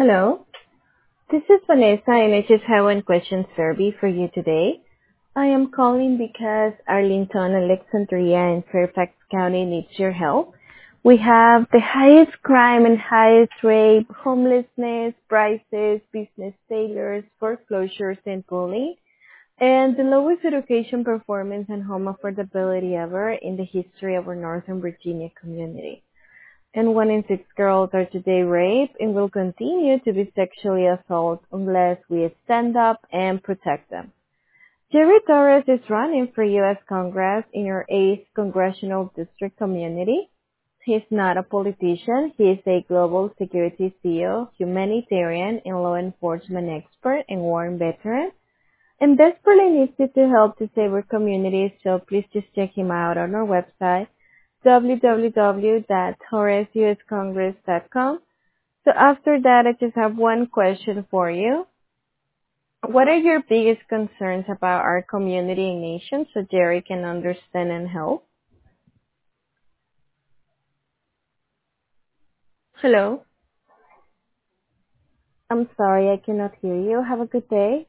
Hello, this is Vanessa and I just have one question survey for you today. I am calling because Arlington, Alexandria, and Fairfax County needs your help. We have the highest crime and highest rape, homelessness, prices, business failures, foreclosures, and bullying, and the lowest education performance and home affordability ever in the history of our Northern Virginia community. And 1 in 6 girls are today raped and will continue to be sexually assaulted unless we stand up and protect them. Jerry Torres is running for U.S. Congress in your 8th Congressional District community. He's not a politician. He is a global security CEO, humanitarian, and law enforcement expert and war veteran, and desperately needs you to help to save our communities, so please just check him out on our website, www.horaceuscongress.com. So after that, I just have one question for you. What are your biggest concerns about our community and nation so Jerry can understand and help? Hello? I'm sorry, I cannot hear you. Have a good day.